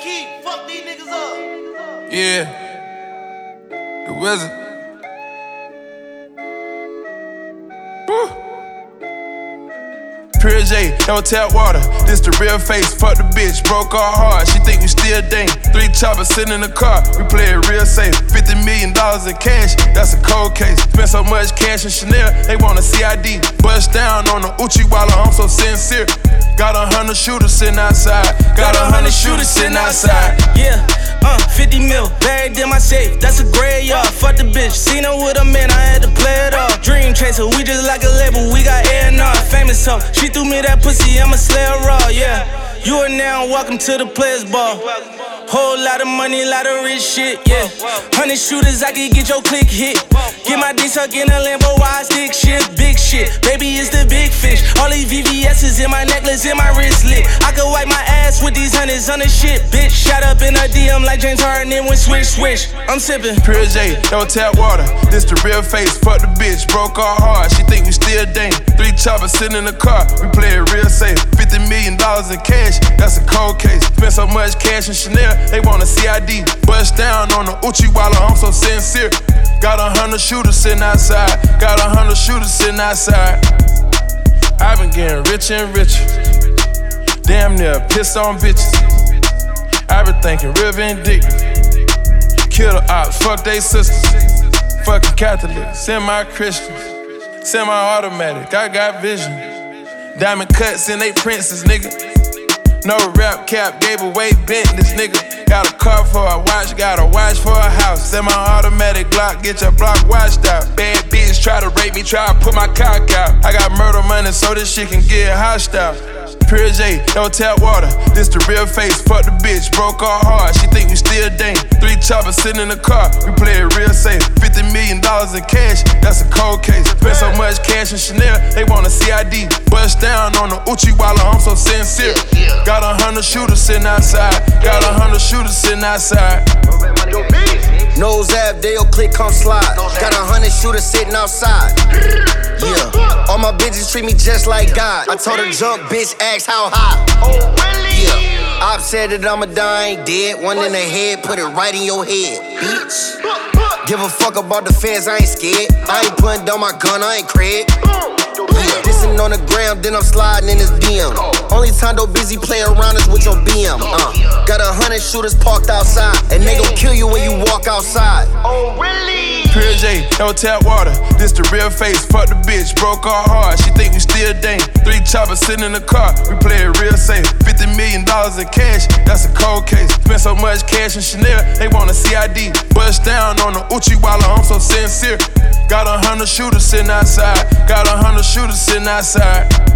Keith, fuck these niggas up. Yeah, the Wizard. Woo. Pure J, no tap water. This the real face. Fuck the bitch, broke our heart. She think we still dang. 3 choppers sitting in the car. We play it real safe. $50 million in cash, that's a cold case. Spent so much cash in Chanel, they want a CID. Bust down on the Uchi Walla, I'm so sincere. Got 100 shooters sitting outside. Got 100 shooters sitting outside. Yeah, 50 mil, buried in my safe. That's a graveyard. Fuck the bitch, seen her with a man, I had to play it off. Dream chaser, we just like a label, we got A&R. Famous hoe, she threw me that pussy, I'ma slay her raw, yeah. You are now welcome to the players ball. Whole lot of money, lot of rich shit, yeah. 100 shooters, I can get your click hit. Get my dick suck in a Lambo, wide stick shit, big shit. Baby, it's the big fish. All these VVS's in my necklace, in my wristlet. I could wipe my ass with these hundreds on the shit, bitch. Shot up in a DM like James Harden, then went swish, swish. I'm sipping. Pure J, no tap water. This the real face. Fuck the bitch, broke our heart. She think we still dang. 3 choppers sitting in the car. We play it real safe. $50 million in cash, that's a cold case. Spent so much cash in Chanel, they want a CID. Bust down on the Uchi Walla, I'm so sincere. Got 100 shooters sitting outside. Got 100 shooters sitting outside. I've been getting richer and richer. Damn near pissed on bitches. I've been thinking real vindictive. Kill the ops, fuck they sisters. Fucking Catholics, semi-Christians. Semi-automatic, I got vision. Diamond cuts in they princes, nigga. No rap cap, gave away Bentleys, nigga. Got a car for a watch, got a watch for a house. Semi-automatic Glock, get your block washed out. Bad bitch try to rape me, try to put my cock out. I got murder money so this shit can get hostile. Pure J, no tap water. This the real face. Fuck the bitch, broke our heart. She think we still dang. 3 choppers sitting in the car. We play it real safe. $50 million in cash, that's a cold case. Spent so much cash in Chanel, they want a CID. Bust down on the Uchi Walla, I'm so sincere. Got 100 shooters sitting outside. Got 100 shooters sitting outside. Nose Ave, Dale click, come slide. Got 100 shooters sitting outside. Yeah, all my bitches treat me just like God. I told her jump, bitch, ask how high. Yeah, I've said that I'ma die, I ain't dead. One in the head, put it right in your head, bitch. Give a fuck about the feds, I ain't scared. I ain't putting down my gun, I ain't Craig. Yeah, dissing on the ground, then I'm sliding in his DM. Only time though busy play around is with your BM. Got 100 shooters parked outside, and they gon' kill you when you walk outside. Oh, really? Pure J, no tap water. This the real face. Fuck the bitch, broke our heart. She think we still dang. 3 choppers sitting in the car. We play it real safe. $50 million in cash, that's a cold case. Spent so much cash in Chanel, they want a CID. Bust down on the Uchi Walla, I'm so sincere. Got 100 shooters sitting outside. Got 100 shooters sitting outside.